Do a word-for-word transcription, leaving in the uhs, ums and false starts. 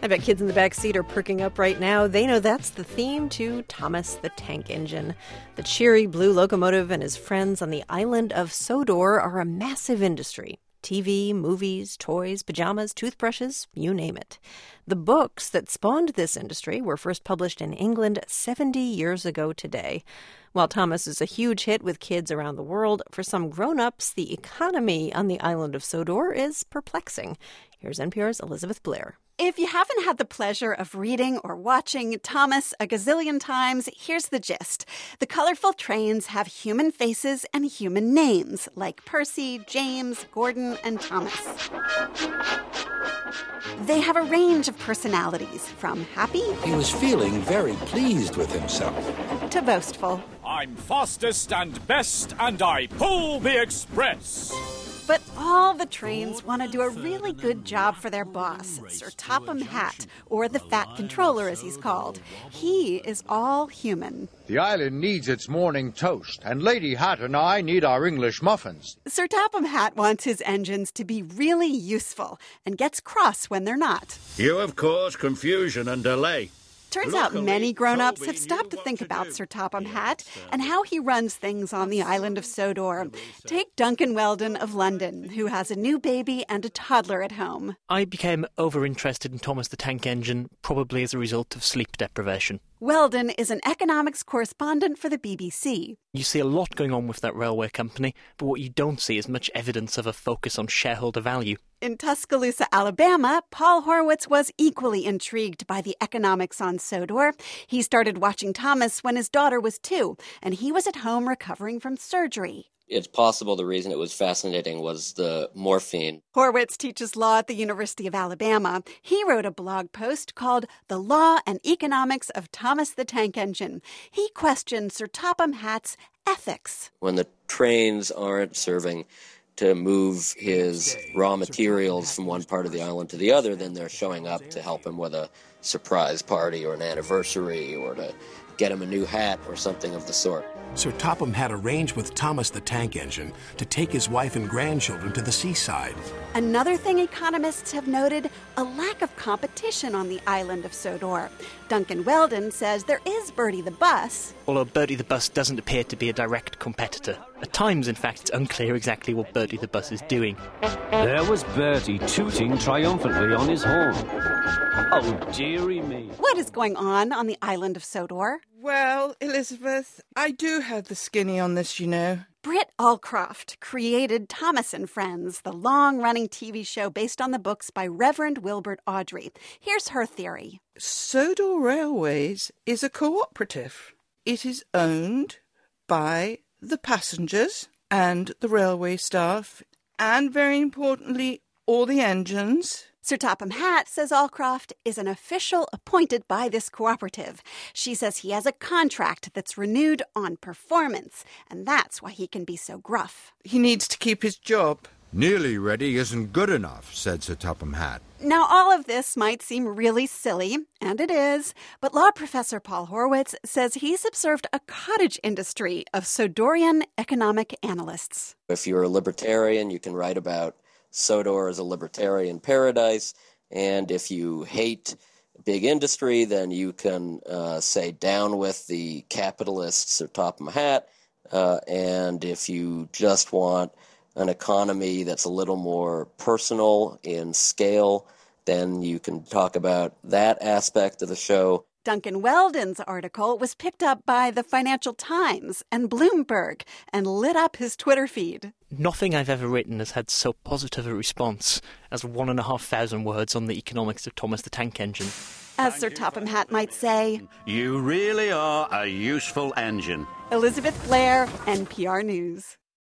I bet kids in the back seat are perking up right now. They know that's the theme to Thomas the Tank Engine. The cheery blue locomotive and his friends on the island of Sodor are a massive industry. T V, movies, toys, pajamas, toothbrushes, you name it. The books that spawned this industry were first published in England seventy years ago today. While Thomas is a huge hit with kids around the world, for some grown-ups, the economy on the island of Sodor is perplexing. Here's N P R's Elizabeth Blair. If you haven't had the pleasure of reading or watching Thomas a gazillion times, here's the gist. The colorful trains have human faces and human names, like Percy, James, Gordon, and Thomas. They have a range of personalities, from happy... He was feeling very pleased with himself. ...to boastful. I'm fastest and best, and I pull the express. But all the trains want to do a really good job for their boss, Sir Topham Hatt, or the Fat Controller as he's called. He is all human. The island needs its morning toast, and Lady Hatt and I need our English muffins. Sir Topham Hatt wants his engines to be really useful, and gets cross when they're not. You have caused confusion and delay. Turns out many grown-ups have stopped to think about Sir Topham Hatt and how he runs things on the island of Sodor. Take Duncan Weldon of London, who has a new baby and a toddler at home. I became over-interested in Thomas the Tank Engine, probably as a result of sleep deprivation. Weldon is an economics correspondent for the B B C. You see a lot going on with that railway company, but what you don't see is much evidence of a focus on shareholder value. In Tuscaloosa, Alabama, Paul Horwitz was equally intrigued by the economics on Sodor. He started watching Thomas when his daughter was two, and he was at home recovering from surgery. It's possible the reason it was fascinating was the morphine. Horwitz teaches law at the University of Alabama. He wrote a blog post called The Law and Economics of Thomas the Tank Engine. He questioned Sir Topham Hatt's ethics. When the trains aren't serving to move his raw materials from one part of the island to the other, then they're showing up to help him with a surprise party or an anniversary or to get him a new hat or something of the sort. Sir Topham had arranged with Thomas the Tank Engine to take his wife and grandchildren to the seaside. Another thing economists have noted, a lack of competition on the island of Sodor. Duncan Weldon says there is Bertie the Bus. Although Bertie the Bus doesn't appear to be a direct competitor. At times, in fact, it's unclear exactly what Bertie the Bus is doing. There was Bertie tooting triumphantly on his horn. Oh, dearie me. What is going on on the island of Sodor? Well, Elizabeth, I do have the skinny on this, you know. Britt Allcroft created Thomas and Friends, the long-running T V show based on the books by Reverend Wilbert Awdry. Here's her theory. Sodor Railways is a cooperative. It is owned by the passengers and the railway staff, and very importantly, all the engines. Sir Topham Hatt, says Allcroft, is an official appointed by this cooperative. She says he has a contract that's renewed on performance, and that's why he can be so gruff. He needs to keep his job. Nearly ready isn't good enough, said Sir Topham Hatt. Now, all of this might seem really silly, and it is, but law professor Paul Horwitz says he's observed a cottage industry of Sodorian economic analysts. If you're a libertarian, you can write about Sodor as a libertarian paradise, and if you hate big industry, then you can uh, say down with the capitalists or Topham Hatt, uh, and if you just want an economy that's a little more personal in scale, then you can talk about that aspect of the show. Duncan Weldon's article was picked up by the Financial Times and Bloomberg and lit up his Twitter feed. Nothing I've ever written has had so positive a response as one and a half thousand words on the economics of Thomas the Tank Engine. As Sir Topham Hatt might say, You really are a useful engine. Elizabeth Blair, N P R News.